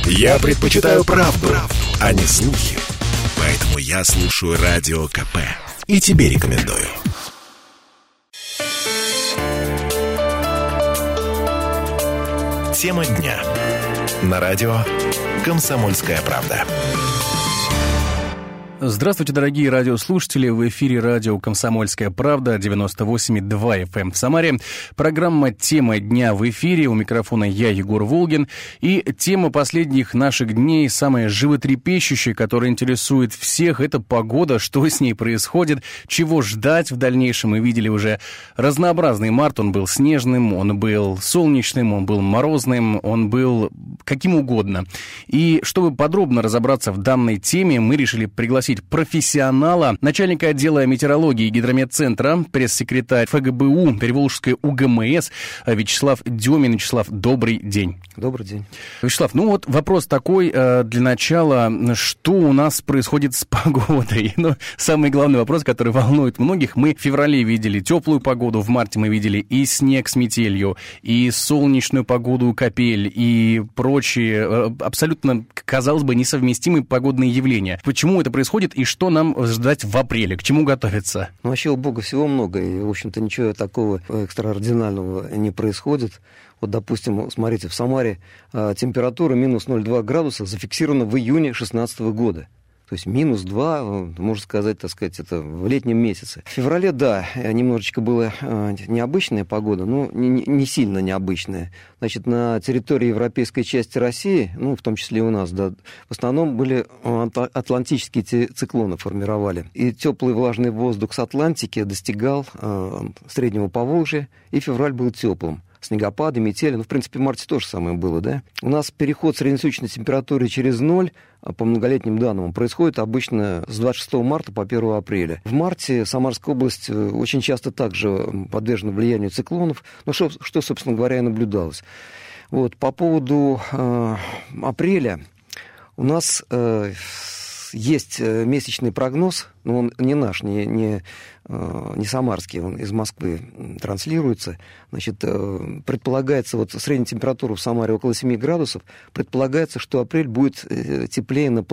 Я предпочитаю правду, а не слухи. Поэтому я слушаю Радио КП. И тебе рекомендую. Тема дня. На радио «Комсомольская правда». Здравствуйте, дорогие радиослушатели. В эфире радио «Комсомольская правда», 98,2 FM в Самаре. Программа «Тема дня» в эфире. У микрофона я, Егор Волгин. И тема последних наших дней, самая животрепещущая, которая интересует всех, это погода, что с ней происходит, чего ждать в дальнейшем. Мы видели уже разнообразный март. Он был снежным, он был солнечным, он был морозным, он был каким угодно. И чтобы подробно разобраться в данной теме, мы решили пригласить профессионала, начальника отдела метеорологии Гидрометцентра, пресс-секретарь ФГБУ Приволжской УГМС Вячеслав Демин. Вячеслав, добрый день. Добрый день. Вячеслав, ну вот вопрос такой для начала. Что у нас происходит с погодой? Ну, самый главный вопрос, который волнует многих. Мы в феврале видели теплую погоду, в марте мы видели и снег с метелью, и солнечную погоду, капель, и прочие абсолютно, казалось бы, несовместимые погодные явления. Почему это происходит и что нам ждать в апреле? К чему готовиться? Ну, вообще у Бога всего много, и, в общем-то, ничего такого экстраординарного не происходит. Вот, допустим, смотрите, в Самаре температура минус 0,2 градуса зафиксирована в июне 2016 года. То есть минус 2, можно сказать, так сказать, это в летнем месяце. В феврале, да, немножечко была необычная погода, но не сильно необычная. Значит, на территории европейской части России, ну, в том числе и у нас, да, в основном были атлантические циклоны формировали. И теплый влажный воздух с Атлантики достигал среднего Поволжья, и февраль был теплым. Снегопады, метели, ну, в принципе, в марте то же самое было, да. У нас переход среднесуточной температуры через 0 по многолетним данным происходит обычно с 26 марта по 1 апреля. В марте Самарская область очень часто также подвержена влиянию циклонов, ну, что, собственно говоря, и наблюдалось. Вот, по поводу апреля у нас есть месячный прогноз, но он не наш, не самарский, он из Москвы транслируется. Значит, предполагается, вот средняя температура в Самаре около 7 градусов, предполагается, что апрель будет теплее на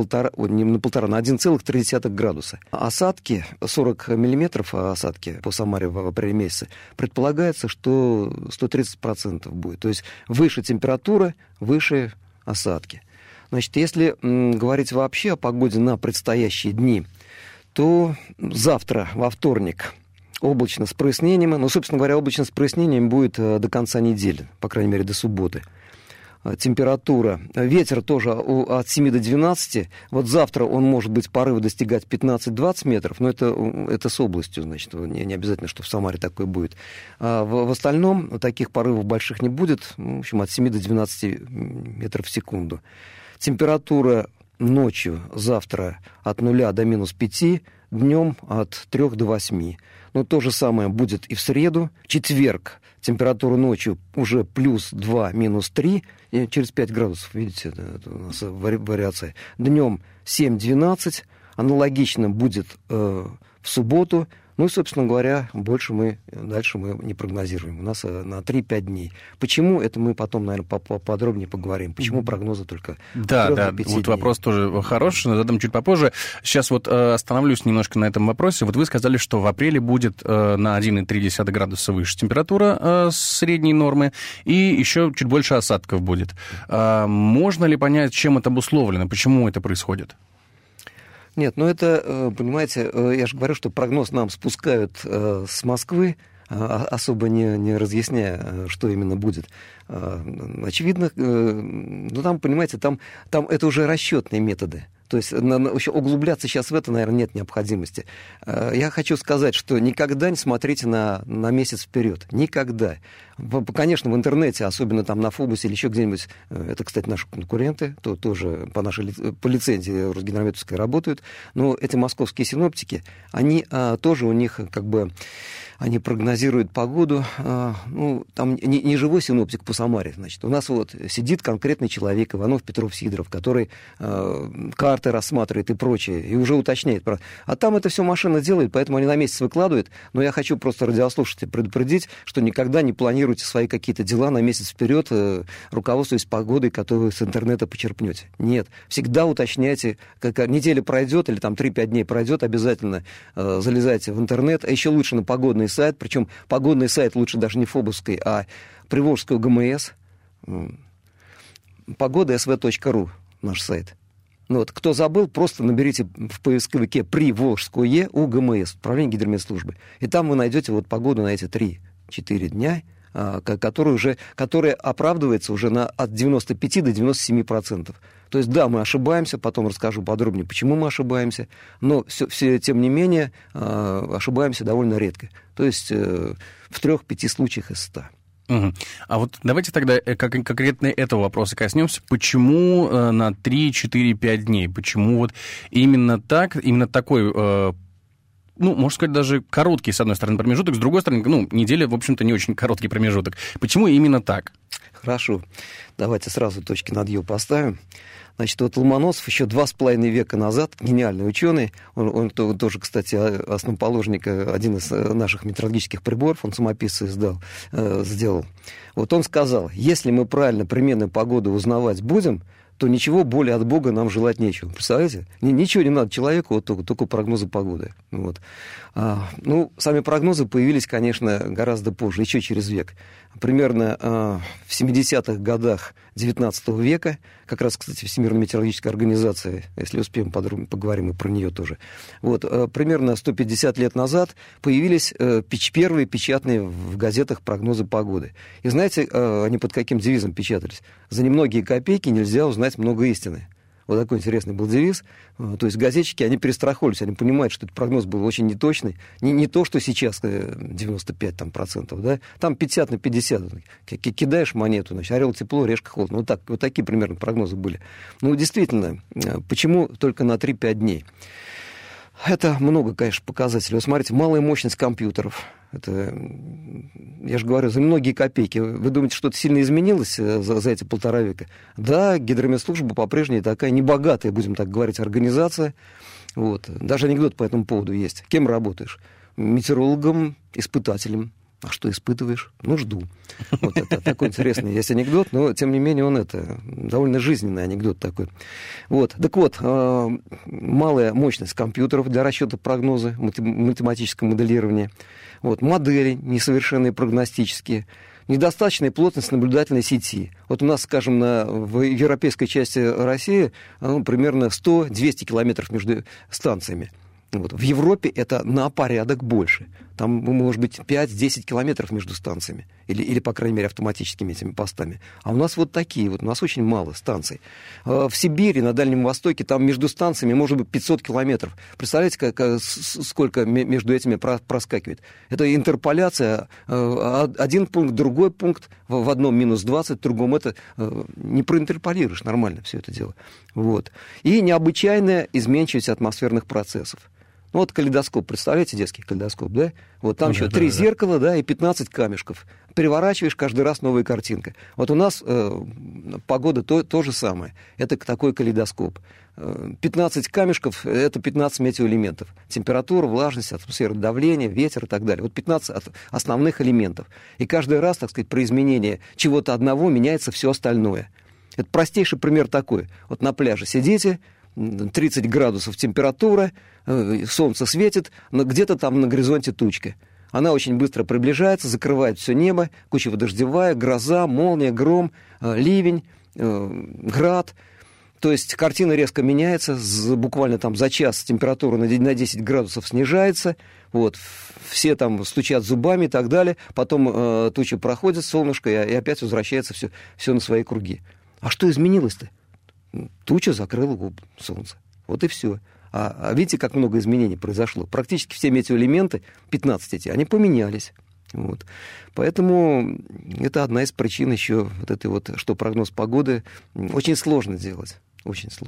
1,3 градуса. Осадки, 40 миллиметров осадки по Самаре в апреле месяце, предполагается, что 130% будет. То есть выше температура, выше осадки. Значит, если говорить вообще о погоде на предстоящие дни, то завтра, во вторник, облачно с прояснением. Ну, собственно говоря, облачно с прояснением будет до конца недели, по крайней мере, до субботы. Температура, ветер тоже от 7 до 12. Вот завтра он может быть порывы достигать 15-20 метров, но это с областью, значит, не обязательно, что в Самаре такое будет. А в остальном таких порывов больших не будет, в общем, от 7 до 12 метров в секунду. Температура ночью завтра от 0 до минус 5, днем от 3 до 8. Но то же самое будет и в среду. Четверг температура ночью уже плюс 2, минус 3, и через 5 градусов, видите, это у нас вариация. Днем 7-12, аналогично будет в субботу. Ну и, собственно говоря, дальше мы не прогнозируем. У нас на 3-5 дней. Почему? Это мы потом, наверное, поподробнее поговорим. Почему прогнозы только 3-5 вот дней? Вопрос тоже хороший, но задам чуть попозже. Сейчас вот остановлюсь немножко на этом вопросе. Вот вы сказали, что в апреле будет на 1,3 градуса выше температура средней нормы, и еще чуть больше осадков будет. Можно ли понять, чем это обусловлено? Почему это происходит? Нет, ну это, понимаете, я же говорю, что прогноз нам спускают с Москвы, особо не разъясняя, что именно будет. Очевидно, ну там, понимаете, там это уже расчетные методы. То есть углубляться сейчас в это, наверное, нет необходимости. Я хочу сказать, что никогда не смотрите на месяц вперед. Никогда. Конечно, в интернете, особенно там на Фобусе или еще где-нибудь, это, кстати, наши конкуренты, тоже по лицензии Росгидрометовской работают, но эти московские синоптики, они тоже у них как бы... Они прогнозируют погоду, ну, там не живой синоптик по Самаре, значит. У нас вот сидит конкретный человек, Иванов, Петров, Сидоров, который карты рассматривает и прочее, и уже уточняет. А там это все машина делает, поэтому они на месяц выкладывают. Но я хочу просто радиослушателей предупредить, что никогда не планируйте планируете свои какие-то дела на месяц вперед, руководствуясь погодой, которую вы с интернета почерпнете. Нет. Всегда уточняйте, как неделя пройдет или там 3-5 дней пройдет, обязательно залезайте в интернет. А еще лучше на погодный сайт, причем погодный сайт лучше даже не Фобовской, а Приволжского ГМС. Погода.sv.ру наш сайт. Ну, вот, кто забыл, просто наберите в поисковике «Приволжское УГМС», Управление гидрометслужбы. И там вы найдете вот погоду на эти 3-4 дня, которая оправдывается уже от 95 до 97%. То есть, да, мы ошибаемся, потом расскажу подробнее, почему мы ошибаемся, но все тем не менее ошибаемся довольно редко. То есть в 3-5 случаях из 100. Угу. А вот давайте тогда конкретно этого вопроса коснемся. Почему на 3-4-5 дней? Почему вот именно такой, можно сказать, даже короткий, с одной стороны, промежуток, с другой стороны, неделя, в общем-то, не очень короткий промежуток. Почему именно так? Хорошо. Давайте сразу точки над «ё» поставим. Значит, вот Ломоносов еще 2,5 века назад, гениальный ученый, он тоже, кстати, основоположник, один из наших метеорологических приборов, он самописцы сделал. Вот он сказал, если мы правильно переменную погоду узнавать будем, то ничего более от Бога нам желать нечего. Представляете? Ничего не надо человеку, вот только прогнозы погоды. Вот. Сами прогнозы появились, конечно, гораздо позже, еще через век. Примерно в 70-х годах XIX века, как раз, кстати, Всемирная метеорологическая организация, если успеем, подробно поговорим и про нее тоже. Вот, примерно 150 лет назад появились первые печатные в газетах прогнозы погоды. И знаете, они под каким девизом печатались? За немногие копейки нельзя узнать много истины. Вот такой интересный был девиз. То есть газетчики, они перестраховались, они понимают, что этот прогноз был очень неточный. Не то, что сейчас 95%, да? Там 50 на 50. Кидаешь монету, значит, орел тепло, решка холодно. Вот такие примерно прогнозы были. Действительно, почему только на 3-5 дней? Это много, конечно, показателей. Вот смотрите, малая мощность компьютеров. Это, я же говорю, за многие копейки. Вы думаете, что-то сильно изменилось за эти 1,5 века? Да, гидрометслужба по-прежнему такая небогатая, будем так говорить, организация. Вот. Даже анекдот по этому поводу есть. Кем работаешь? Метеорологом, испытателем. А что испытываешь? Жду. Вот это такой интересный есть анекдот, но, тем не менее, он довольно жизненный анекдот такой. Вот. Так вот, малая мощность компьютеров для расчета прогноза, математического моделирования, вот, модели несовершенные прогностические, недостаточная плотность наблюдательной сети. Вот у нас, скажем, в европейской части России примерно 100-200 километров между станциями. Вот. В Европе это на порядок больше. Там, может быть, 5-10 километров между станциями. Или, по крайней мере, автоматическими этими постами. А у нас вот такие вот. У нас очень мало станций. В Сибири, на Дальнем Востоке, там между станциями может быть 500 километров. Представляете, сколько между этими проскакивает? Это интерполяция. Один пункт, другой пункт. В одном минус 20, в другом это не проинтерполируешь нормально все это дело. Вот. И необычайная изменчивость атмосферных процессов. Вот калейдоскоп, представляете, детский калейдоскоп, да? Вот там еще 3 зеркала, да, и 15 камешков. Переворачиваешь, каждый раз новая картинка. Вот у нас погода то же самое. Это такой калейдоскоп. 15 камешков – это 15 метеоэлементов. Температура, влажность, атмосфера, давление, ветер и так далее. Вот 15 основных элементов. И каждый раз, так сказать, при изменении чего-то одного меняется все остальное. Это простейший пример такой. Вот на пляже сидите, 30 градусов температура, солнце светит, но где-то там на горизонте тучка. Она очень быстро приближается, закрывает все небо, кучево-дождевая, гроза, молния, гром, ливень, град. То есть картина резко меняется, буквально там за час температура на 10 градусов снижается, вот, все там стучат зубами и так далее, потом туча проходит, солнышко, и опять возвращается все на свои круги. А что изменилось-то? Туча закрыла солнце. Вот и все. А видите, как много изменений произошло? Практически все метеоэлементы, 15 эти, они поменялись. Вот. Поэтому это одна из причин еще вот этой вот, что прогноз погоды очень сложно делать. Очень сложно.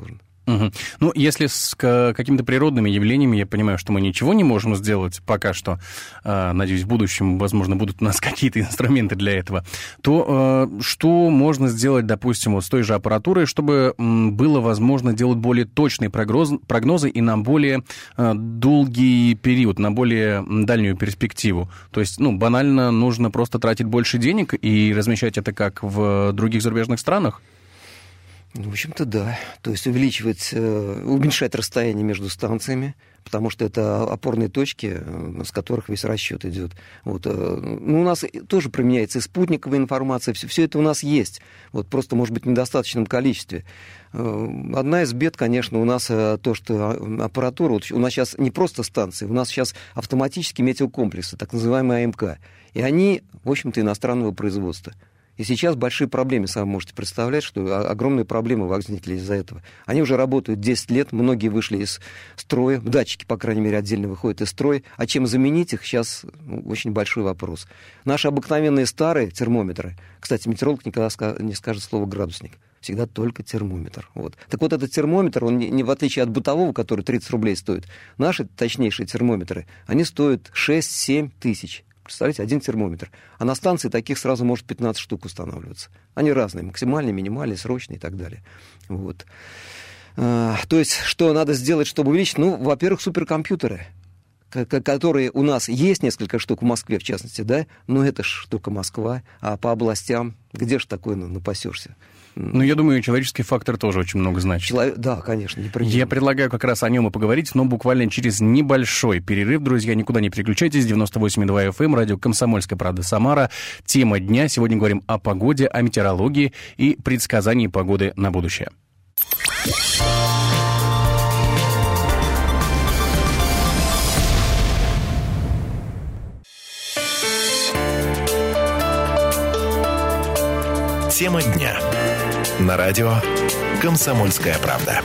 Угу. Ну, если с какими-то природными явлениями, я понимаю, что мы ничего не можем сделать пока что, надеюсь, в будущем, возможно, будут у нас какие-то инструменты для этого, то что можно сделать, допустим, вот с той же аппаратурой, чтобы было возможно делать более точные прогнозы и на более долгий период, на более дальнюю перспективу? То есть, банально нужно просто тратить больше денег и размещать это как в других зарубежных странах? В общем-то, да. То есть уменьшать расстояние между станциями, потому что это опорные точки, с которых весь расчет идет. Вот. У нас тоже применяется и спутниковая информация, все это у нас есть. Вот просто, может быть, в недостаточном количестве. Одна из бед, конечно, у нас то, что аппаратура... Вот у нас сейчас не просто станции, у нас сейчас автоматические метеокомплексы, так называемые АМК. И они, в общем-то, иностранного производства. И сейчас большие проблемы, сами можете представлять, что огромные проблемы возникли из-за этого. Они уже работают 10 лет, многие вышли из строя, датчики, по крайней мере, отдельно выходят из строя. А чем заменить их, сейчас очень большой вопрос. Наши обыкновенные старые термометры, кстати, метеоролог никогда не скажет слово «градусник», всегда только термометр. Вот. Так вот, этот термометр, он не в отличие от бытового, который 30 рублей стоит, наши точнейшие термометры, они стоят 6-7 тысяч. Представляете, один термометр. А на станции таких сразу может 15 штук устанавливаться. Они разные, максимальные, минимальные, срочные и так далее. Вот. То есть, что надо сделать, чтобы увеличить? Во-первых, суперкомпьютеры, которые у нас есть несколько штук в Москве, в частности, да, но это ж только Москва, а по областям где ж такое напасешься? Я думаю, человеческий фактор тоже очень много значит. Да, конечно, непременно. Я предлагаю как раз о нем и поговорить, но буквально через небольшой перерыв. Друзья, никуда не переключайтесь. 98,2 FM, радио «Комсомольская правда» Самара. Тема дня. Сегодня говорим о погоде, о метеорологии и предсказании погоды на будущее. Тема дня. На радио «Комсомольская правда».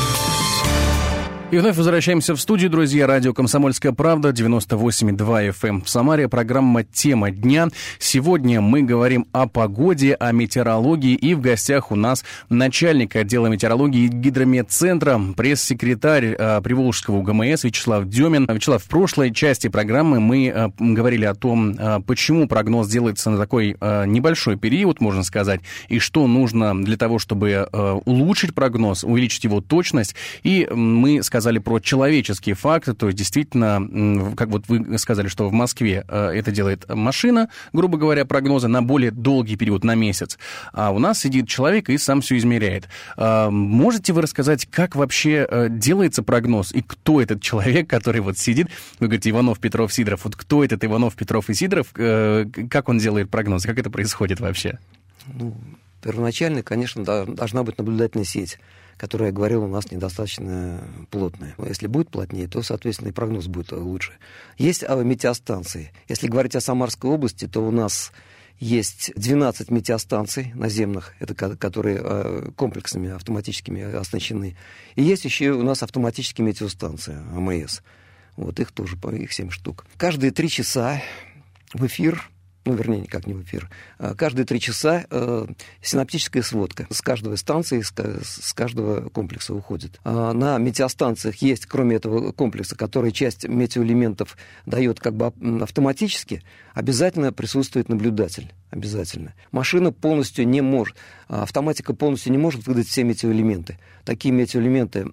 И вновь возвращаемся в студию, друзья. Радио «Комсомольская правда», 98,2 FM в Самаре. Программа «Тема дня». Сегодня мы говорим о погоде, о метеорологии. И в гостях у нас начальник отдела метеорологии Гидрометцентра, пресс-секретарь Приволжского УГМС Вячеслав Демин. Вячеслав, в прошлой части программы мы говорили о том, почему прогноз делается на такой небольшой период, можно сказать, и что нужно для того, чтобы улучшить прогноз, увеличить его точность. И мы сказали про человеческие факты, то есть действительно, как вот вы сказали, что в Москве это делает машина, грубо говоря, прогнозы на более долгий период, на месяц, а у нас сидит человек и сам все измеряет. Можете вы рассказать, как вообще делается прогноз и кто этот человек, который вот сидит, вы говорите, Иванов, Петров, Сидоров, вот кто этот Иванов, Петров и Сидоров, как он делает прогноз, как это происходит вообще? Первоначально, конечно, должна быть наблюдательная сеть, которая, я говорил, у нас недостаточно плотная. Если будет плотнее, то, соответственно, и прогноз будет лучше. Есть метеостанции. Если говорить о Самарской области, то у нас есть 12 метеостанций наземных, это которые комплексами автоматическими оснащены. И есть еще у нас автоматические метеостанции, АМС. Вот их тоже, их 7 штук. Каждые 3 часа в эфир... вернее, никак не в эфир. Каждые 3 часа синоптическая сводка с каждой станции, с каждого комплекса уходит. На метеостанциях есть, кроме этого комплекса, который часть метеоэлементов дает как бы автоматически, обязательно присутствует наблюдатель. Обязательно. Машина полностью не может, автоматика полностью не может выдать все метеоэлементы. Такие метеоэлементы,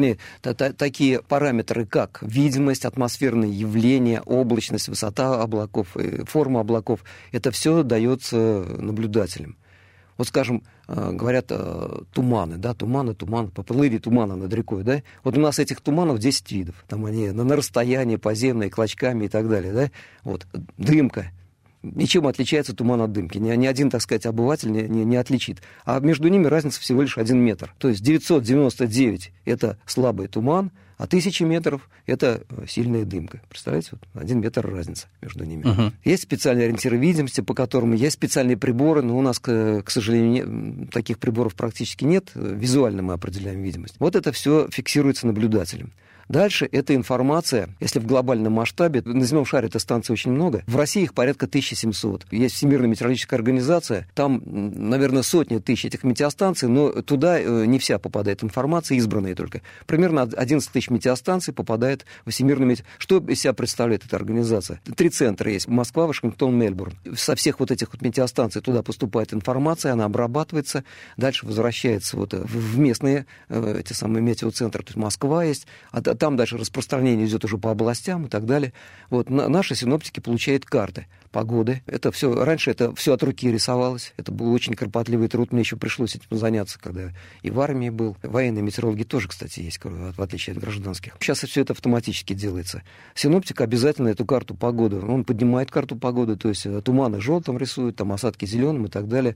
такие параметры, как видимость, атмосферные явления, облачность, высота облаков, форма облаков, это все дается наблюдателям. Вот, скажем, говорят, туманы, да, туманы, поплыли туманы над рекой, да. Вот у нас этих туманов 10 видов. Там они на расстоянии, поземные, клочками и так далее, да. Вот, дымка. Ничем отличается туман от дымки. Ни один, так сказать, обыватель не отличит. А между ними разница всего лишь 1 метр. То есть 999 – это слабый туман, а 1000 метров – это сильная дымка. Представляете? Вот 1 метр разница между ними. Uh-huh. Есть специальные ориентиры видимости, по которым есть специальные приборы, но у нас, к сожалению, таких приборов практически нет. Визуально мы определяем видимость. Вот это все фиксируется наблюдателем. Дальше эта информация, если в глобальном масштабе, на земном шаре этой станции очень много, в России их порядка 1700. Есть Всемирная метеорологическая организация, там, наверное, сотни тысяч этих метеостанций, но туда не вся попадает информация, избранная только. Примерно 11 тысяч метеостанций попадает в Всемирную метеорологию. Что из себя представляет эта организация? 3 центра есть: Москва, Вашингтон, Мельбурн. Со всех вот этих вот метеостанций туда поступает информация, она обрабатывается, дальше возвращается вот в местные эти самые метеоцентры, то есть Москва есть, а там дальше распространение идет уже по областям и так далее. Вот наши синоптики получают карты погоды. Это все, раньше это все от руки рисовалось. Это был очень кропотливый труд. Мне еще пришлось этим заняться, когда и в армии был. Военные метеорологи тоже, кстати, есть, в отличие от гражданских. Сейчас все это автоматически делается. Синоптик обязательно эту карту погоды, он поднимает карту погоды, то есть туманы желтым рисуют, там осадки зеленым и так далее.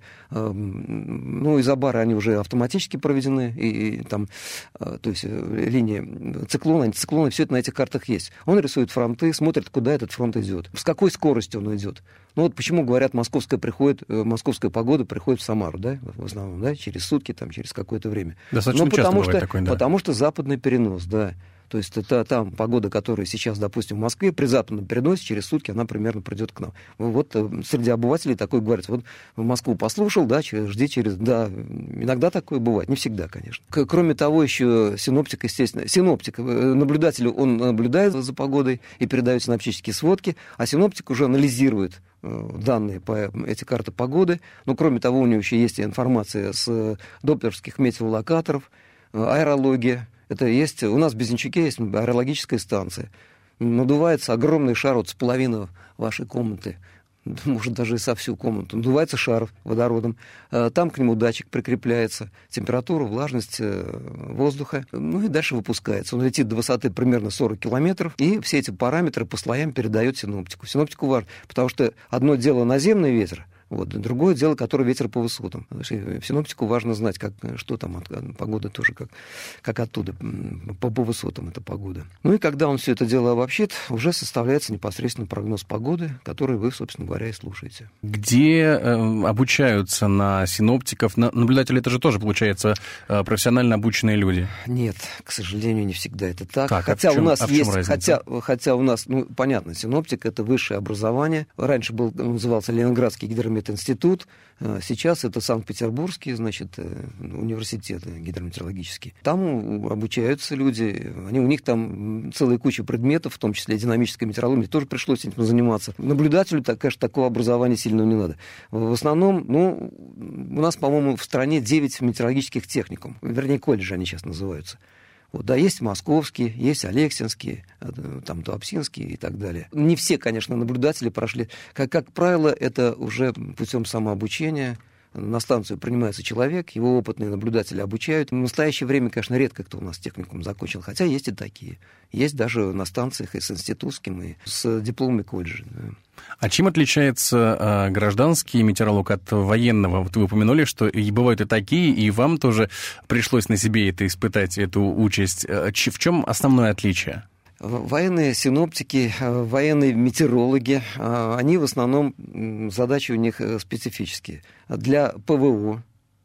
Ну, изобары, они уже автоматически проведены, и там, то есть линии циклона, антициклона, все это на этих картах есть. Он рисует фронты, смотрит, куда этот фронт идет, с какой скоростью он идет. Ну вот почему говорят, московская погода приходит в Самару, да, в основном, да, через сутки, там, через какое-то время. Достаточно часто бывает такое, да. Потому что западный перенос, да. То есть это там погода, которая сейчас, допустим, в Москве, при западном переносе через сутки она примерно придет к нам. Вот среди обывателей такое говорят. Вот в Москву послушал, да, жди через... Да, иногда такое бывает, не всегда, конечно. Кроме того, еще синоптик, естественно... Наблюдатель, он наблюдает за погодой и передает синоптические сводки, а синоптик уже анализирует данные по эти карты погоды. Но, кроме того, у него еще есть информация с доплеровских метеолокаторов, аэрология. Это есть, у нас в Безенчуке есть аэрологическая станция. Надувается огромный шар вот с половины вашей комнаты, может, даже и со всю комнату. Надувается шар водородом, там к нему датчик прикрепляется, температура, влажность воздуха, ну и дальше выпускается. Он летит до высоты примерно 40 километров, и все эти параметры по слоям передает синоптику. Синоптику важно, потому что одно дело наземный ветер, вот. Другое дело, который ветер по высотам. Синоптику важно знать, что там погода тоже, как оттуда, по высотам эта погода. Ну и когда он все это дело обобщит, уже составляется непосредственно прогноз погоды, который вы, собственно говоря, и слушаете. Где обучаются на синоптиков? Наблюдатели — это же тоже, получается, профессионально обученные люди? Нет, к сожалению, не всегда это так. Хотя у нас есть, хотя у нас, ну, понятно, синоптик — это высшее образование. Раньше назывался Ленинградский гидрометеорологический институт, сейчас это Санкт-Петербургский, значит, университет гидрометеорологический. Там обучаются люди, у них там целая куча предметов, в том числе динамическая метеорология, тоже пришлось этим заниматься. Наблюдателю, конечно, такого образования сильного не надо. В основном, ну, у нас, по-моему, в стране 9 метеорологических техникумов, вернее, колледжи они сейчас называются. Вот, да, есть московские, есть алексинские, там, туапсинские и так далее. Не все, конечно, наблюдатели прошли. Как правило, это уже путем самообучения. На станцию принимается человек, его опытные наблюдатели обучают. В настоящее время, конечно, редко кто у нас техникум закончил, хотя есть и такие. Есть даже на станциях и с институтским, и с дипломами колледжа. Да. А чем отличается гражданский метеоролог от военного? Вот вы упомянули, что и бывают и такие, и вам тоже пришлось на себе это испытать, эту участь. В чем основное отличие? Военные синоптики, военные метеорологи, они в основном, задачи у них специфические. Для ПВО,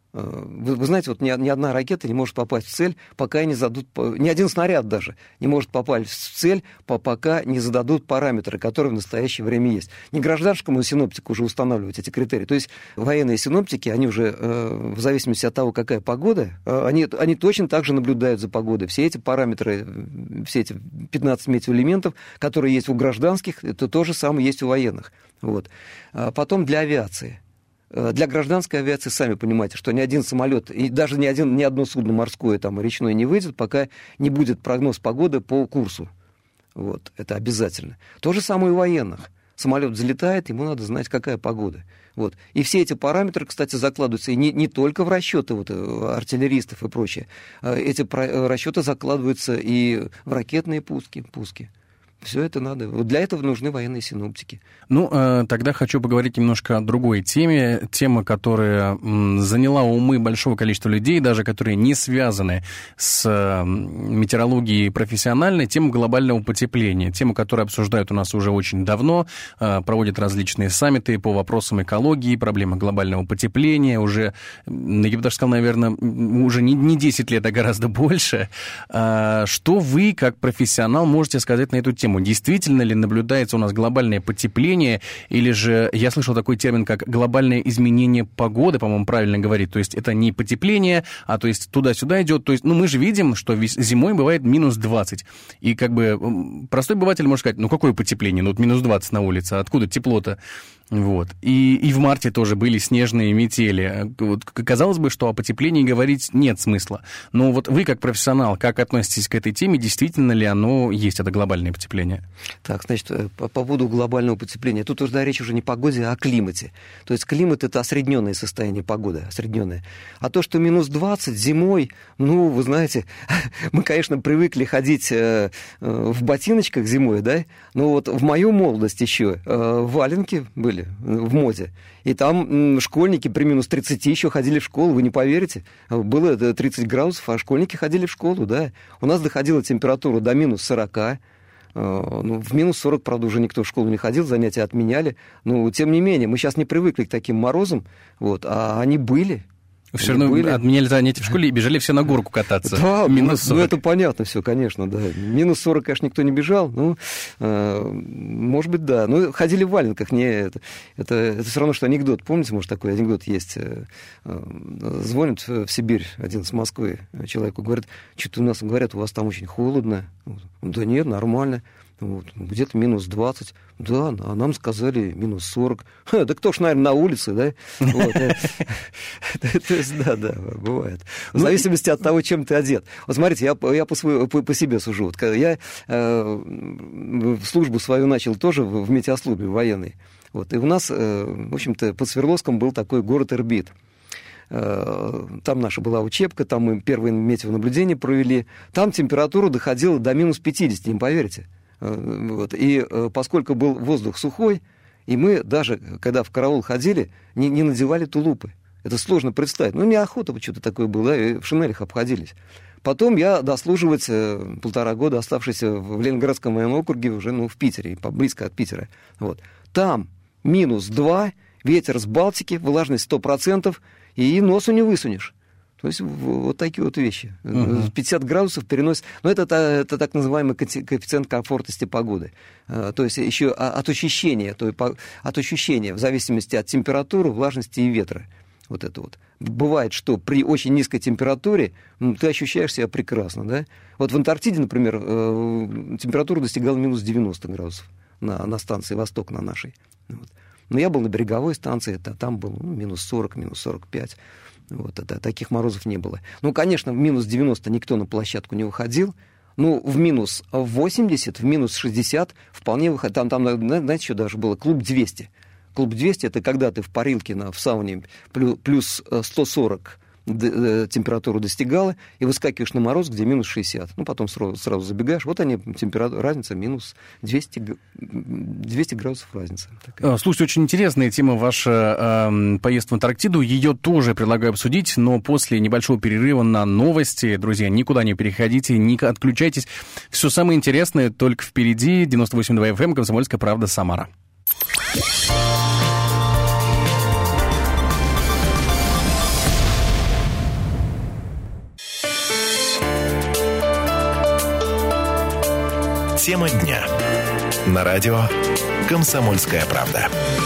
вы знаете, вот ни одна ракета не может попасть в цель, пока не зададут, ни один снаряд даже не может попасть в цель, пока не зададут параметры, которые в настоящее время есть. Не гражданскому синоптику уже устанавливать эти критерии. То есть военные синоптики, они уже, в зависимости от того, какая погода, они точно так же наблюдают за погодой. Все эти параметры, все эти 15 метеоэлементов, которые есть у гражданских, это то же самое есть у военных. Вот. Потом для авиации. Для гражданской авиации, сами понимаете, что ни один самолет, и даже ни одно судно морское, там, речное не выйдет, пока не будет прогноз погоды по курсу. Вот, это обязательно. То же самое и у военных. Самолет взлетает, ему надо знать, какая погода. Вот. И все эти параметры, кстати, закладываются и не только в расчеты вот, артиллеристов и прочее. Эти расчеты закладываются и в ракетные пуски. Все это надо. Вот для этого нужны военные синоптики. Тогда хочу поговорить немножко о другой теме. Тема, которая заняла умы большого количества людей, даже которые не связаны с метеорологией профессиональной, тема глобального потепления. Тема, которую обсуждают у нас уже очень давно, проводят различные саммиты по вопросам экологии, проблемы глобального потепления. Уже, я бы даже сказал, наверное, уже не 10 лет, а гораздо больше. Что вы, как профессионал, можете сказать на эту тему? Действительно ли наблюдается у нас глобальное потепление, или же я слышал такой термин, как глобальное изменение погоды, по-моему, правильно говорить, то есть это не потепление, а то есть туда-сюда идет, то есть, мы же видим, что зимой бывает минус 20, и как бы простой обыватель может сказать, какое потепление, минус 20 на улице, откуда тепло-то? Вот. И в марте тоже были снежные метели. Вот, казалось бы, что о потеплении говорить нет смысла. Но вот вы, как профессионал, как относитесь к этой теме? Действительно ли оно есть, это глобальное потепление? Так, значит, по поводу глобального потепления. Тут уже речь уже не о погоде, а о климате. То есть климат — это осредненное состояние погоды, осредненное. А то, что минус 20 зимой, вы знаете, мы, конечно, привыкли ходить в ботиночках зимой, да? Но вот в мою молодость еще валенки были в моде. И там школьники при минус 30 еще ходили в школу, вы не поверите. Было 30 градусов, а школьники ходили в школу, да. У нас доходила температура до минус 40. В минус 40, правда, уже никто в школу не ходил, занятия отменяли. Но, тем не менее, мы сейчас не привыкли к таким морозам, а они были. Все равно отменяли занятия в школе и бежали все на горку кататься. Да, минус 40. Это понятно все, конечно, да. Минус 40, конечно, никто не бежал, может быть, да. Ходили в валенках, это все равно, что анекдот. Помните, может, такой анекдот есть? Звонит в Сибирь один с Москвы человеку, говорит, что-то у нас, говорят, у вас там очень холодно. Да нет, нормально. Где-то минус 20. Да, а нам сказали минус 40. Да кто ж, наверное, на улице, да? То есть, да, бывает. В зависимости от того, чем ты одет. Вот смотрите, я по себе сужу. Я службу свою начал тоже в метеослужбе военной. И у нас, в общем-то, под Свердловском был такой город Ирбит. Там наша была учебка, там мы первые метеонаблюдения провели. Там температура доходила до минус 50, не поверите. И поскольку был воздух сухой, и мы даже, когда в караул ходили, не надевали тулупы. Это сложно представить. Неохота что-то такое было, и в шинелях обходились. Потом я дослуживать 1,5 года, оставшийся в Ленинградском военном округе, уже в Питере, близко от Питера. Там минус 2, ветер с Балтики, влажность 100%, и носу не высунешь. То есть вот такие вот вещи. 50 градусов переносит. Это так называемый коэффициент комфортности погоды. То есть еще от ощущения, в зависимости от температуры, влажности и ветра. Вот это вот. Бывает, что при очень низкой температуре ты ощущаешь себя прекрасно. Да? Вот в Антарктиде, например, температура достигала минус 90 градусов на станции «Восток», на нашей. Но я был на береговой станции, там был минус 40, минус 45. Таких морозов не было. Конечно, в минус 90 никто на площадку не выходил. В минус 80, в минус 60 вполне выходил. Там, знаете, что даже было? Клуб 200. Клуб 200 — это когда ты в парилке в сауне плюс 140 температуру достигала, и выскакиваешь на мороз, где минус 60. Потом сразу забегаешь. Вот они, температура, разница минус 200 градусов разница. Слушайте, очень интересная тема ваша поездка в Антарктиду. Ее тоже предлагаю обсудить, но после небольшого перерыва на новости. Друзья, никуда не переходите, не отключайтесь. Все самое интересное только впереди. 98.2 FM, «Комсомольская правда», Самара. Тема дня. На радио «Комсомольская правда».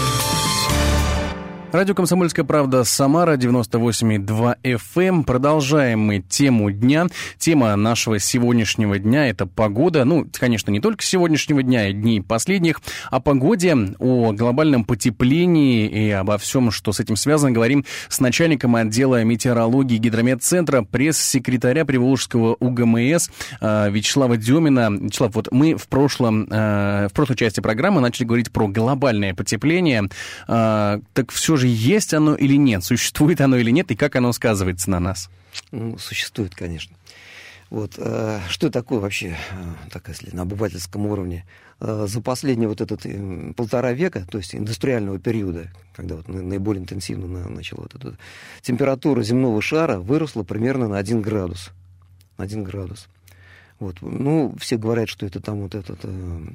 Радио «Комсомольская правда», Самара, 98,2 FM. Продолжаем мы тему дня. Тема нашего сегодняшнего дня — это погода. Конечно, не только сегодняшнего дня, и дней последних. О погоде, о глобальном потеплении и обо всем, что с этим связано, говорим с начальником отдела метеорологии Гидрометцентра, пресс-секретаря Приволжского УГМС Вячеслава Демина. Вячеслав, мы в прошлой части программы начали говорить про глобальное потепление. Так все же есть оно или нет? Существует оно или нет? И как оно сказывается на нас? Существует, конечно. Вот. Что такое вообще, так если на обывательском уровне? За последние вот этот 1,5 века, то есть индустриального периода, когда вот наиболее интенсивно начала вот эта температура земного шара выросла примерно на 1 градус. 1 градус. Вот. Ну, все говорят, что это там вот этот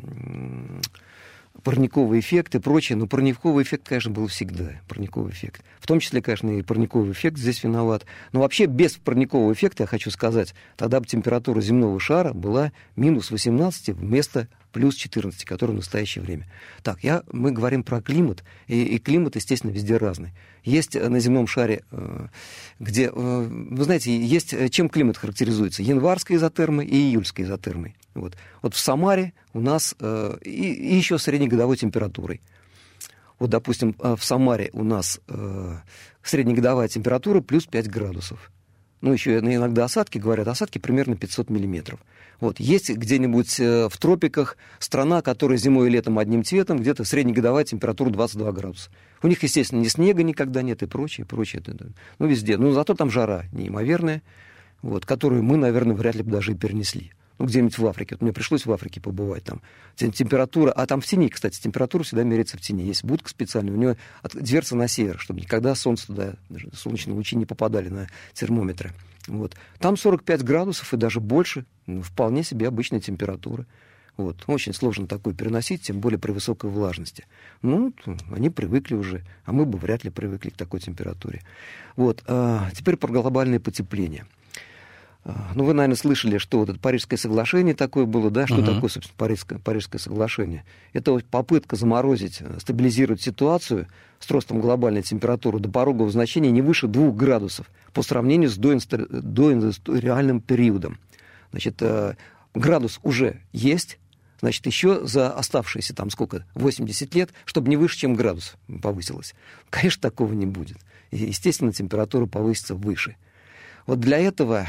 парниковый эффект и прочее, но парниковый эффект, конечно, был всегда. Парниковый эффект. В том числе, конечно, и парниковый эффект здесь виноват. Но вообще без парникового эффекта, я хочу сказать, тогда бы температура земного шара была минус 18 вместо плюс 14, который в настоящее время. Так, мы говорим про климат, и климат, естественно, везде разный. Есть на земном шаре, где, вы знаете, есть чем климат характеризуется? Январской изотермой и июльской изотермой. Вот в Самаре у нас и еще среднегодовой температурой. Вот, допустим, в Самаре у нас среднегодовая температура плюс 5 градусов. Ну, еще иногда осадки, говорят, осадки примерно 500 миллиметров. Вот. Есть где-нибудь в тропиках страна, которая зимой и летом одним цветом, где-то среднегодовая температура 22 градуса. У них, естественно, ни снега никогда нет и прочее. Ну, везде. Но зато там жара неимоверная, вот, которую мы, наверное, вряд ли бы даже и перенесли. Ну, где-нибудь в Африке. Вот мне пришлось в Африке побывать. Там температура, а там в тени, кстати, температура всегда меряется в тени. Есть будка специальная, у нее дверца на север, чтобы никогда солнце туда, даже солнечные лучи не попадали на термометры. Вот. Там 45 градусов и даже больше. Ну, вполне себе обычная температура. Вот. Очень сложно такое переносить, тем более при высокой влажности. Ну, они привыкли уже, а мы бы вряд ли привыкли к такой температуре. Вот. Теперь про глобальное потепление. Ну, вы, наверное, слышали, что вот это Парижское соглашение такое было, да? Что такое, собственно, Парижское соглашение? Это вот попытка заморозить, стабилизировать ситуацию с ростом глобальной температуры до порогового значения не выше 2 градусов по сравнению с доиндустриальным периодом. Значит, градус уже есть, значит, еще за оставшиеся там сколько, 80 лет, чтобы не выше, чем градус повысилось. Конечно, такого не будет. И, естественно, температура повысится выше. Вот для этого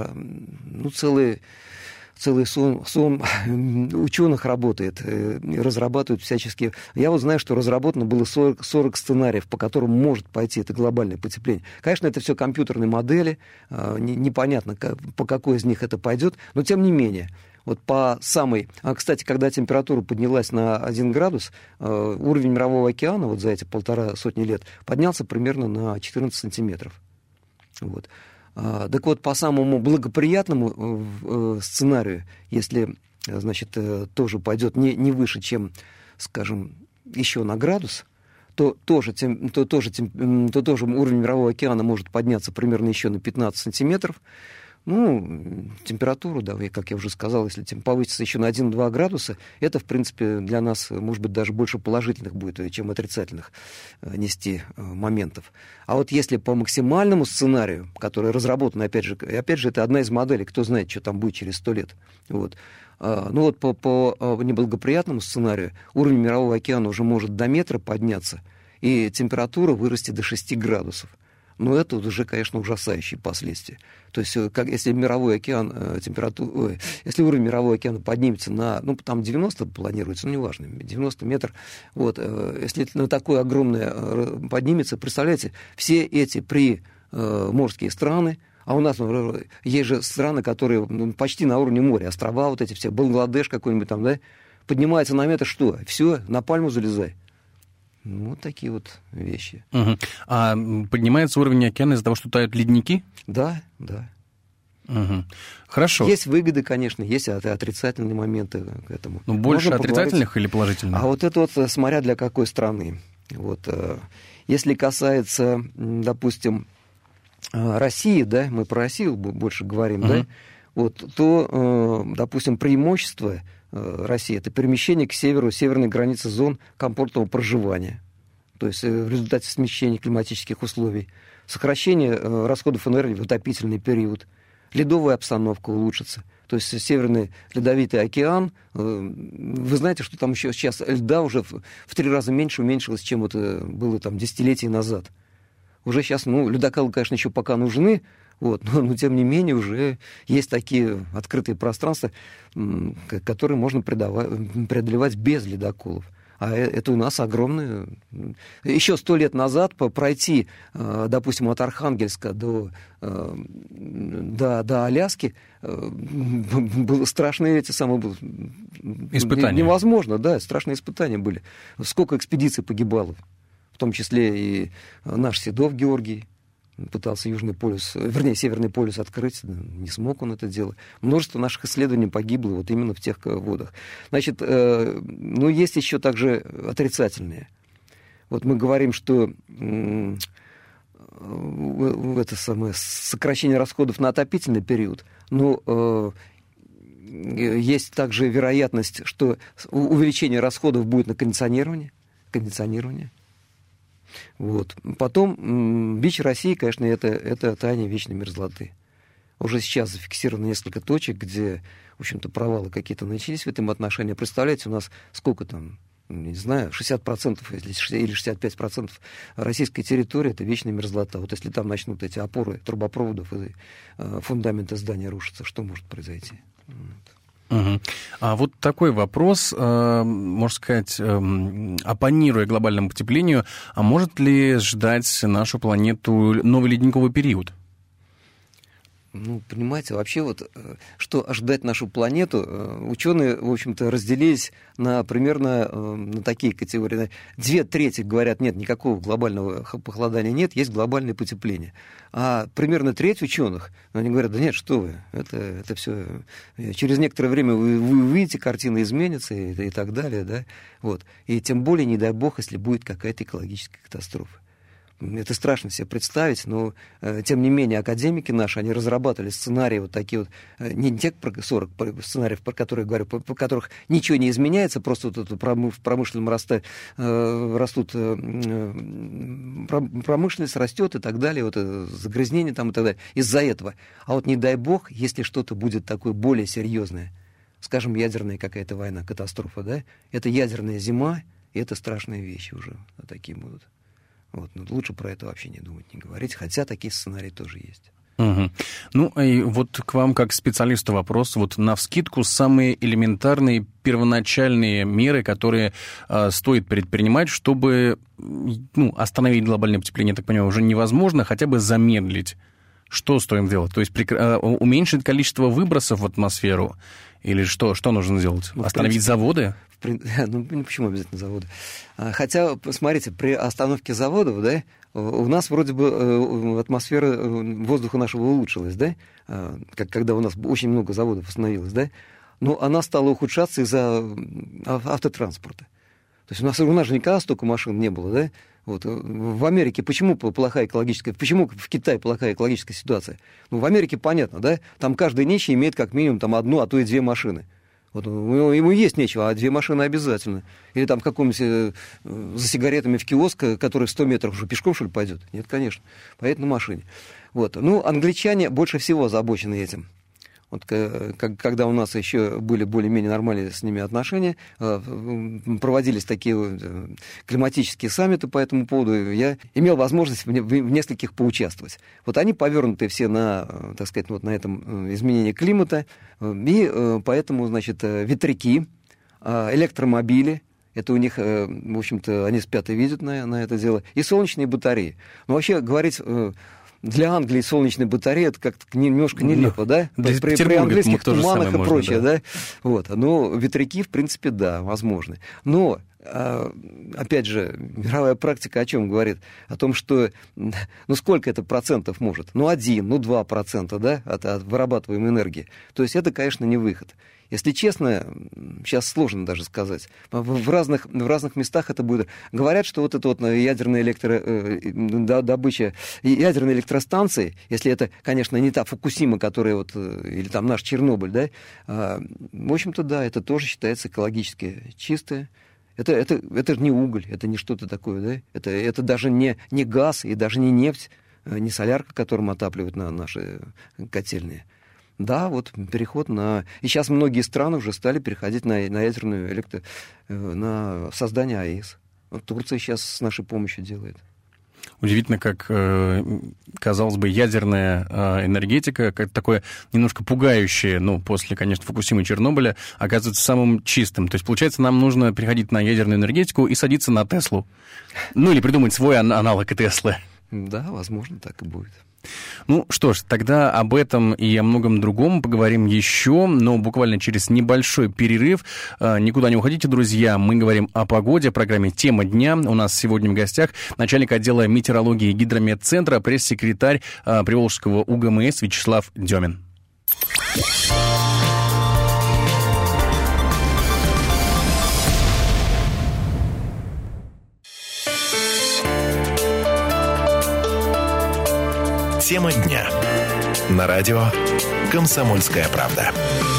целый сон ученых работает, разрабатывают всяческие... Я вот знаю, что разработано было 40 сценариев, по которым может пойти это глобальное потепление. Конечно, это все компьютерные модели, непонятно, по какой из них это пойдет, но тем не менее... Вот по самой... Кстати, когда температура поднялась на 1 градус, уровень Мирового океана вот за эти 150 лет поднялся примерно на 14 сантиметров. Вот. Так вот, по самому благоприятному сценарию, если, значит, тоже пойдет не выше, чем, скажем, еще на градус, то тоже уровень Мирового океана может подняться примерно еще на 15 сантиметров. Ну, температуру, да, как я уже сказал, если повысится еще на 1-2 градуса, это, в принципе, для нас, может быть, даже больше положительных будет, чем отрицательных нести моментов. А вот если по максимальному сценарию, который разработан, опять же, это одна из моделей, кто знает, что там будет через 100 лет, вот. Ну вот по неблагоприятному сценарию уровень Мирового океана уже может до метра подняться, и температура вырастет до 6 градусов. Но это уже, конечно, ужасающие последствия. То есть, если мировой океан, если уровень Мирового океана поднимется на, там 90 планируется, неважно, 90 метров, вот, если на такое огромное поднимется, представляете, все эти приморские страны, а у нас есть же страны, которые почти на уровне моря, острова вот эти все, Бангладеш какой-нибудь там, да, поднимается на метр, что? Все, на пальму залезай. Вот такие вот вещи. Угу. А поднимается уровень океана из-за того, что тают ледники? Да. Угу. Хорошо. Есть выгоды, конечно, есть отрицательные моменты к этому. Ну, больше отрицательных или положительных? А вот это вот смотря для какой страны. Вот, если касается, допустим, России, да, мы про Россию больше говорим, да, вот, то, допустим, преимущество России — это перемещение к северу, северной границы зон комфортного проживания. То есть в результате смещения климатических условий, сокращение расходов энергии в отопительный период, ледовая обстановка улучшится. То есть Северный Ледовитый океан, вы знаете, что там еще сейчас льда уже в 3 раза меньше уменьшилось, чем это было там десятилетия назад. Уже сейчас, ледоколы, конечно, еще пока нужны, вот, но тем не менее уже есть такие открытые пространства, которые можно преодолевать без ледоколов. А это у нас огромное... Еще 100 лет назад пройти, допустим, от Архангельска до Аляски было страшные испытания. Невозможно, да, страшные испытания были. Сколько экспедиций погибало, в том числе и наш Седов Георгий пытался Южный полюс, Северный полюс открыть, не смог он это делать. Множество наших исследований погибло вот именно в тех водах. Значит, есть еще также отрицательные. Вот мы говорим, что это самое сокращение расходов на отопительный период, но есть также вероятность, что увеличение расходов будет на кондиционирование. Вот. Потом бич России, конечно, это таяние вечной мерзлоты. Уже сейчас зафиксировано несколько точек, где, в общем-то, провалы какие-то начались в этом отношении. Представляете, у нас сколько там, не знаю, 60% или 65% российской территории — это вечная мерзлота. Вот если там начнут эти опоры трубопроводов и фундаменты здания рушиться, что может произойти? Угу. А вот такой вопрос, можно сказать, оппонируя глобальному потеплению, а может ли ждать нашу планету новый ледниковый период? Понимаете, вообще что ожидать нашу планету, ученые, в общем-то, разделились примерно на такие категории. 2/3 говорят, нет, никакого глобального похолодания нет, есть глобальное потепление. А примерно треть ученых, они говорят, да нет, что вы, это все, через некоторое время вы увидите, картина изменится и так далее, да, вот. И тем более, не дай бог, если будет какая-то экологическая катастрофа. Это страшно себе представить, но, тем не менее, академики наши, они разрабатывали сценарии вот такие вот, не те 40 сценариев, про которые я говорю, по которых ничего не изменяется, просто вот в промышленном ростут, промышленность растет и так далее, вот загрязнение там и так далее, из-за этого. А вот не дай бог, если что-то будет такое более серьезное, скажем, ядерная какая-то война, катастрофа, да, это ядерная зима, и это страшные вещи уже такие будут. Вот, лучше про это вообще не думать, не говорить, хотя такие сценарии тоже есть. Угу. И вот к вам, как специалисту, вопрос. Вот навскидку самые элементарные первоначальные меры, которые стоит предпринимать, чтобы остановить глобальное потепление, я так понимаю, уже невозможно, хотя бы замедлить. Что стоит делать? То есть уменьшить количество выбросов в атмосферу? Или что нужно сделать? Остановить заводы? Почему обязательно заводы? Хотя, посмотрите, при остановке заводов, да, у нас вроде бы атмосфера воздуха нашего улучшилась, да, когда у нас очень много заводов остановилось, да, но она стала ухудшаться из-за автотранспорта. То есть у нас же никогда столько машин не было, да. Вот. В Америке почему в Китае плохая экологическая ситуация? В Америке понятно, да, там каждый нищий имеет как минимум там 1, а то и 2 машины. Вот, ему есть нечего, а 2 машины обязательно. Или там в каком-нибудь за сигаретами в киоск, который в 100 метров уже пешком, что ли, пойдет? Нет, конечно. Поедет на машине. Вот. Англичане больше всего озабочены этим. Вот, когда у нас еще были более-менее нормальные с ними отношения, проводились такие климатические саммиты по этому поводу, я имел возможность в нескольких поучаствовать. Вот они повернуты все на, так сказать, на этом изменении климата, и поэтому, значит, ветряки, электромобили, это у них, в общем-то, они спят и видят на это дело, и солнечные батареи. Но вообще говорить... Для Англии солнечные батареи — это как-то немножко нелепо, да? При английских туманах и прочее, да? Вот. Но ветряки, в принципе, да, возможны. Но, опять же, мировая практика о чем говорит? О том, что, сколько это процентов может? 1, 2%, да, от вырабатываемой энергии. То есть это, конечно, не выход. Если честно, сейчас сложно даже сказать. В разных местах это будет. Говорят, что вот эта ядерная добыча, ядерные электростанции, если это, конечно, не та Фукусима, которая или там наш Чернобыль, да, в общем-то, да, это тоже считается экологически чистое. Это же не уголь, это не что-то такое, да? Это даже не газ и даже не нефть, не солярка, которым отапливают наши котельные. Да, вот переход на... И сейчас многие страны уже стали переходить на ядерную на создание АЭС. Вот Турция сейчас с нашей помощью делает. Удивительно, как, казалось бы, ядерная энергетика, как такое немножко пугающее, после, конечно, Фукусимы и Чернобыля, оказывается самым чистым. То есть, получается, нам нужно переходить на ядерную энергетику и садиться на Теслу. Или придумать свой аналог Теслы. Да, возможно, так и будет. Что ж, тогда об этом и о многом другом поговорим еще, но буквально через небольшой перерыв. Никуда не уходите, друзья. Мы говорим о погоде, о программе «Тема дня». У нас сегодня в гостях начальник отдела метеорологии Гидрометцентра, пресс-секретарь Приволжского УГМС Вячеслав Демин. Тема дня. На радио «Комсомольская правда».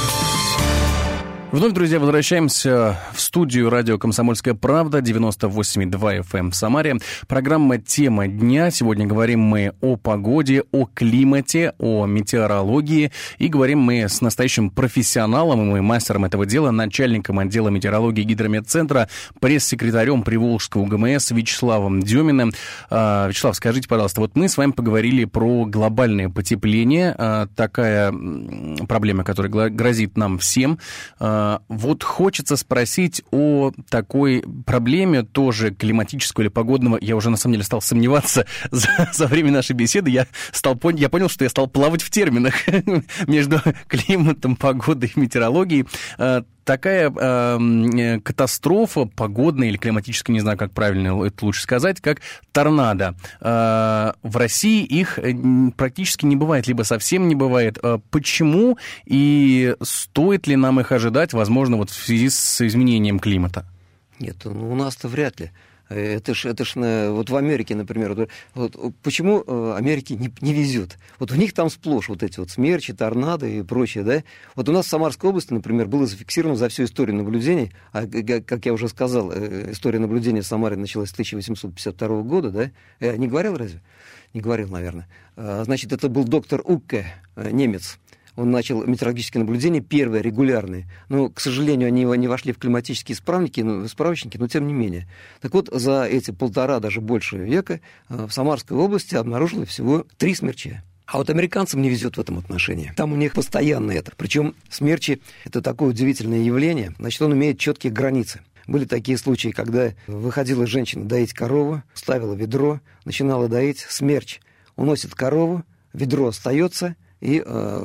Вновь, друзья, возвращаемся в студию радио «Комсомольская правда», 98,2 FM в Самаре. Программа «Тема дня». Сегодня говорим мы о погоде, о климате, о метеорологии. И говорим мы с настоящим профессионалом, и мастером этого дела, начальником отдела метеорологии Гидрометцентра, пресс-секретарем Приволжского УГМС Вячеславом Деминым. Вячеслав, скажите, пожалуйста, вот мы с вами поговорили про глобальное потепление. Такая проблема, которая грозит нам всем. Вот хочется спросить о такой проблеме тоже климатического или погодного. Я уже, на самом деле, стал сомневаться за время нашей беседы. Я понял, что я стал плавать в терминах между климатом, погодой и метеорологией. Такая катастрофа погодная или климатическая, не знаю, как правильно это лучше сказать, как торнадо. В России их практически не бывает, либо совсем не бывает. Почему и стоит ли нам их ожидать, возможно, вот в связи с изменением климата? Нет, у нас-то вряд ли. Это ж вот в Америке, например, вот почему Америке не везет? Вот у них там сплошь вот эти вот смерчи, торнадо и прочее, да? Вот у нас в Самарской области, например, было зафиксировано за всю историю наблюдений, как я уже сказал, история наблюдения в Самаре началась с 1852 года, да? Не говорил разве? Не говорил, наверное. Значит, это был доктор Укке, немец. Он начал метеорологические наблюдения, первые, регулярные. Но, к сожалению, они не вошли в климатические справочники, но тем не менее. Так вот, за эти 1,5, даже больше века в Самарской области обнаружилось всего 3 смерча. А вот американцам не везет в этом отношении. Там у них постоянно это. Причем смерчи – это такое удивительное явление. Значит, он имеет четкие границы. Были такие случаи, когда выходила женщина доить корову, ставила ведро, начинала доить, смерч уносит корову, ведро остается – и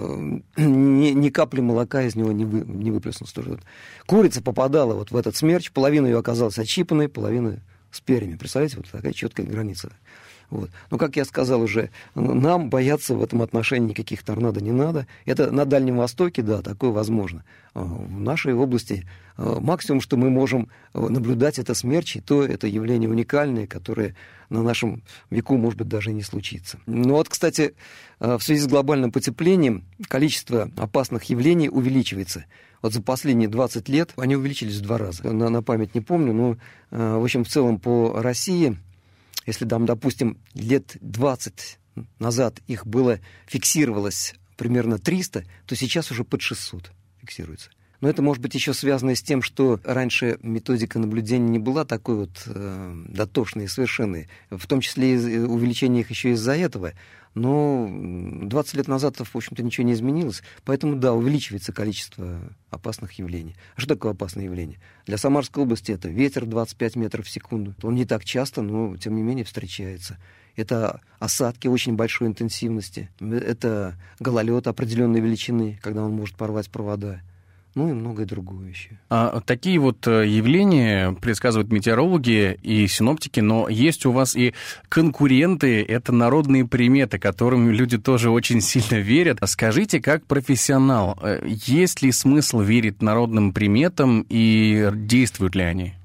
ни капли молока из него не выплеснулось. Курица попадала вот в этот смерч, половина ее оказалась отщипанной, половина с перьями. Представляете, вот такая четкая граница. Вот. Но, как я сказал уже, нам бояться в этом отношении никаких торнадо не надо. Это на Дальнем Востоке, да, такое возможно. В нашей области максимум, что мы можем наблюдать, это смерчи, то это явление уникальное, которое на нашем веку, может быть, даже и не случится. Ну вот, кстати, в связи с глобальным потеплением количество опасных явлений увеличивается. Вот за последние 20 лет они увеличились в 2 раза. На память не помню, но, в общем, в целом по России, если там, допустим, лет 20 назад их фиксировалось примерно 300, то сейчас уже под 600 фиксируется. Но это может быть еще связано с тем, что раньше методика наблюдения не была такой вот дотошной и совершенной, в том числе и увеличение их еще из-за этого. Но 20 лет назад, в общем-то, ничего не изменилось. Поэтому, да, увеличивается количество опасных явлений. А что такое опасное явление? Для Самарской области это ветер 25 метров в секунду. Он не так часто, но, тем не менее, встречается. Это осадки очень большой интенсивности. Это гололед определенной величины, когда он может порвать провода. Ну и многое другое еще. Такие вот явления предсказывают метеорологи и синоптики, но есть у вас и конкуренты, это народные приметы, которым люди тоже очень сильно верят. Скажите, как профессионал, есть ли смысл верить народным приметам и действуют ли они?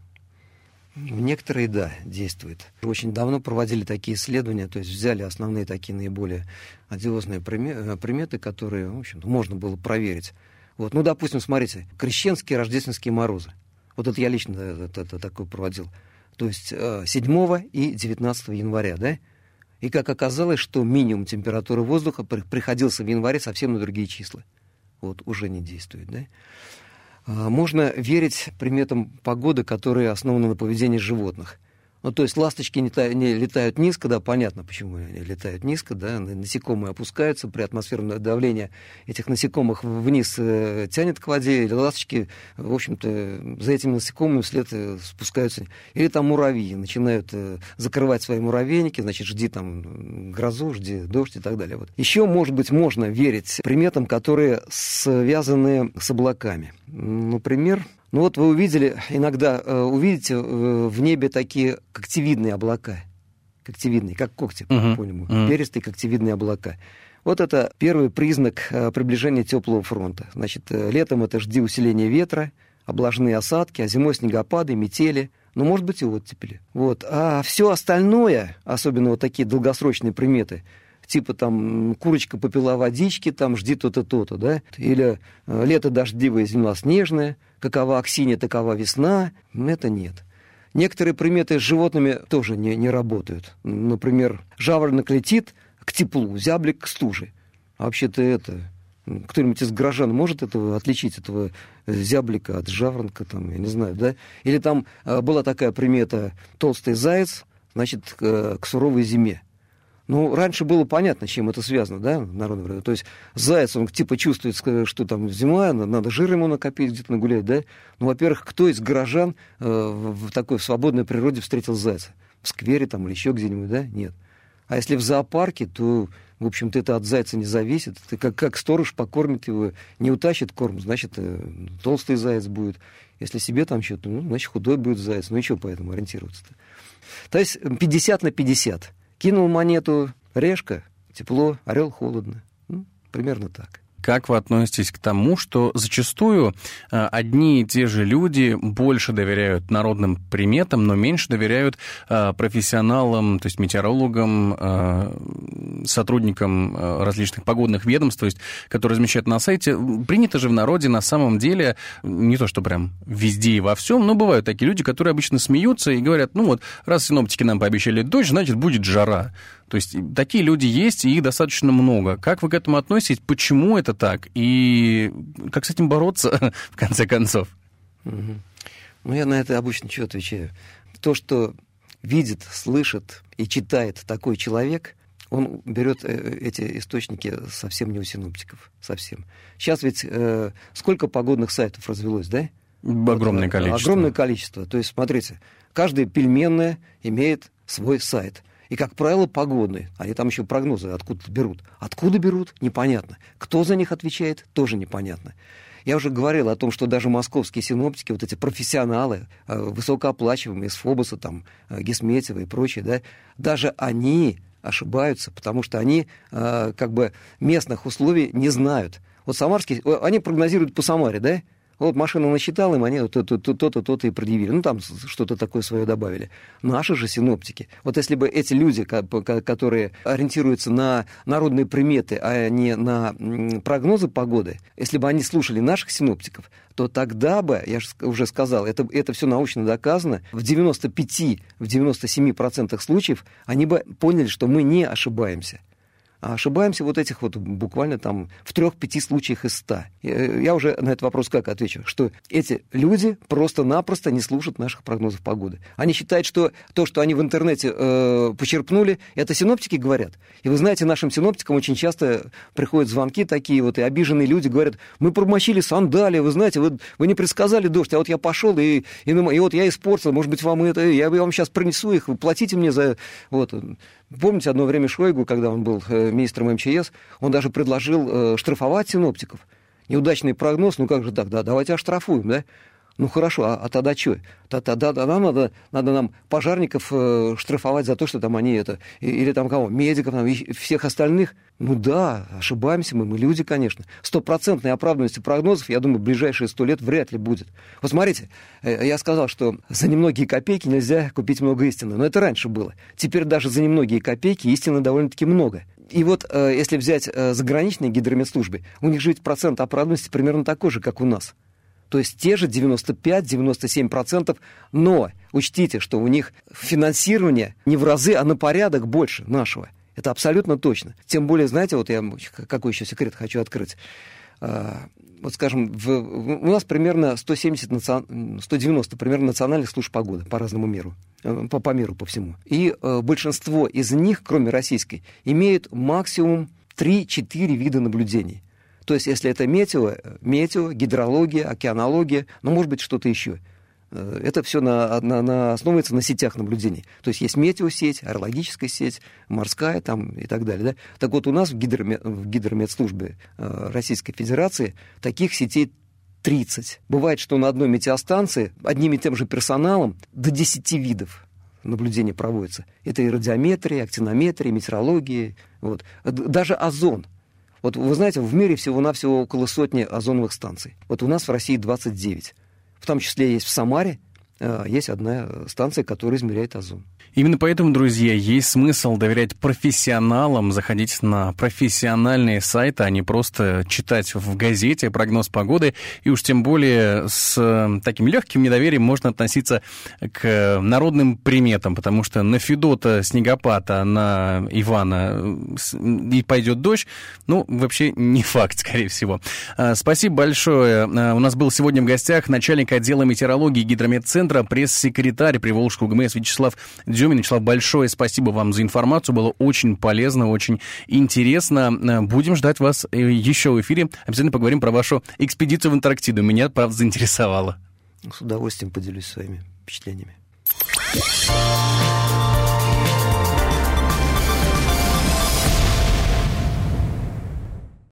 Некоторые, да, действуют. Очень давно проводили такие исследования, то есть взяли основные такие наиболее одиозные приметы, которые, в общем-то, можно было проверить. Вот, ну, допустим, смотрите, крещенские рождественские морозы. Вот это я лично это такое проводил. То есть 7 и 19 января, да? И как оказалось, что минимум температуры воздуха приходился в январе совсем на другие числа. Вот, уже не действует, да? Можно верить приметам погоды, которые основаны на поведении животных. Ну, то есть ласточки не летают низко, да, понятно, почему они летают низко, да, насекомые опускаются, при атмосферном давлении этих насекомых вниз тянет к воде, или ласточки, в общем-то, за этими насекомыми вслед спускаются. Или там муравьи начинают закрывать свои муравейники, значит, жди там грозу, жди дождь и так далее. Вот. Еще, может быть, можно верить приметам, которые связаны с облаками. Например... Ну вот вы иногда увидите в небе такие когтевидные облака. Когтевидные, как когти, по-моему. Перистые когтевидные облака. Вот это первый признак приближения теплого фронта. Значит, летом это жди усиления ветра, облажные осадки, а зимой снегопады, метели, ну, может быть, и оттепели. Вот. А все остальное, особенно вот такие долгосрочные приметы, типа там курочка попила водички, там жди то-то, то-то, да? Или лето дождливое, зима снежная, какова Аксинья, такова весна. Это нет. Некоторые приметы с животными тоже не работают. Например, жаворонок летит к теплу, зяблик к стуже. А вообще-то это... Кто-нибудь из горожан может отличить этого зяблика от жаворонка, там, я не знаю, да? Или там была такая примета толстый заяц, значит, к суровой зиме. Ну, раньше было понятно, с чем это связано, да, народное время. То есть заяц, он типа чувствует, что там зима, надо жир ему накопить, где-то нагулять, да. Ну, во-первых, кто из горожан в свободной природе встретил зайца? В сквере там или еще где-нибудь, да? Нет. А если в зоопарке, то, в общем-то, это от зайца не зависит. Это как сторож покормит его, не утащит корм, значит, толстый заяц будет. Если себе там что-то, ну, значит, худой будет заяц. Ну, и что по этому ориентироваться-то? То есть 50 на 50. Кинул монету, решка, тепло, орел холодно. Ну, примерно так. Как вы относитесь к тому, что зачастую одни и те же люди больше доверяют народным приметам, но меньше доверяют профессионалам, то есть метеорологам, сотрудникам различных погодных ведомств, то есть, которые размещают на сайте? Принято же в народе на самом деле, не то что прям везде и во всем, но бывают такие люди, которые обычно смеются и говорят, ну вот, раз синоптики нам пообещали дождь, значит, будет жара. То есть такие люди есть, и их достаточно много. Как вы к этому относитесь? Почему это так? И как с этим бороться, в конце концов? Ну, я на это обычно что отвечаю? То, что видит, слышит и читает такой человек, он берет эти источники совсем не у синоптиков. Совсем. Сейчас ведь сколько погодных сайтов развелось, да? Огромное количество. Огромное количество. То есть, смотрите, каждая пельменная имеет свой сайт. И, как правило, погодные. Они там еще прогнозы откуда-то берут. Откуда берут? Непонятно. Кто за них отвечает? Тоже непонятно. Я уже говорил о том, что даже московские синоптики, вот эти профессионалы, высокооплачиваемые, из Фобоса, там, Гесметьева и прочие, да, даже они ошибаются, потому что они как бы местных условий не знают. Вот самарские, они прогнозируют по Самаре, да? Вот машину насчитал им, они то-то и предъявили. Ну, там что-то такое свое добавили. Наши же синоптики. Вот если бы эти люди, которые ориентируются на народные приметы, а не на прогнозы погоды, если бы они слушали наших синоптиков, то тогда бы, я же уже сказал, это все научно доказано, в 95-97% случаев они бы поняли, что мы не ошибаемся. А ошибаемся вот этих вот буквально там в 3-5 случаях из 100. Я уже на этот вопрос как отвечу? Что эти люди просто-напросто не слушают наших прогнозов погоды. Они считают, что то, что они в интернете почерпнули, это синоптики говорят. И вы знаете, нашим синоптикам очень часто приходят звонки такие вот, и обиженные люди говорят, мы промочили сандали, вы знаете, вы не предсказали дождь, а вот я пошел, и вот я испортил, может быть, вам это, я вам сейчас принесу их, вы платите мне за... Вот. Помните, одно время Шойгу, когда он был министром МЧС, он даже предложил штрафовать синоптиков. Неудачный прогноз, ну как же так, да, давайте оштрафуем, да? Ну хорошо, а тогда что? Тогда надо нам пожарников штрафовать за то, что там они это... Или там кого? Медиков, там, и всех остальных. Ну да, ошибаемся мы люди, конечно. 100% оправданности прогнозов, я думаю, в ближайшие 100 лет вряд ли будет. Вот смотрите, я сказал, что за немногие копейки нельзя купить много истины. Но это раньше было. Теперь даже за немногие копейки истины довольно-таки много. И вот если взять заграничные гидрометслужбы, у них же ведь процент оправданности примерно такой же, как у нас. То есть те же 95-97%, но учтите, что у них финансирование не в разы, а на порядок больше нашего. Это абсолютно точно. Тем более, знаете, вот я какой еще секрет хочу открыть. Вот, скажем, у нас примерно 190 примерно национальных служб погоды по разному миру, по миру, по всему. И большинство из них, кроме российской, имеют максимум 3-4 вида наблюдений. То есть, если это метео, гидрология, океанология, может быть, что-то еще. Это все основывается на сетях наблюдений. То есть метеосеть, аэрологическая сеть, морская там, и так далее. Да? Так вот, у нас в гидрометслужбе Российской Федерации таких сетей 30. Бывает, что на одной метеостанции одним и тем же персоналом до 10 видов наблюдений проводится. Это и радиометрия, актинометрия, метеорология. Вот. Даже озон. Вот вы знаете, в мире всего-навсего около сотни озоновых станций. Вот у нас в России 29. В том числе есть в Самаре, есть одна станция, которая измеряет озон. Именно поэтому, друзья, есть смысл доверять профессионалам, заходить на профессиональные сайты, а не просто читать в газете прогноз погоды. И уж тем более с таким легким недоверием можно относиться к народным приметам, потому что на Федота снегопад, а на Ивана и пойдет дождь, вообще не факт, скорее всего. Спасибо большое. У нас был сегодня в гостях начальник отдела метеорологии Гидрометцентра, пресс-секретарь Приволжского ГМС Вячеслав Демин. Вячеслав, большое спасибо вам за информацию. Было очень полезно, очень интересно. Будем ждать вас еще в эфире. Обязательно поговорим про вашу экспедицию в Антарктиду. Меня, правда, заинтересовало. С удовольствием поделюсь своими впечатлениями.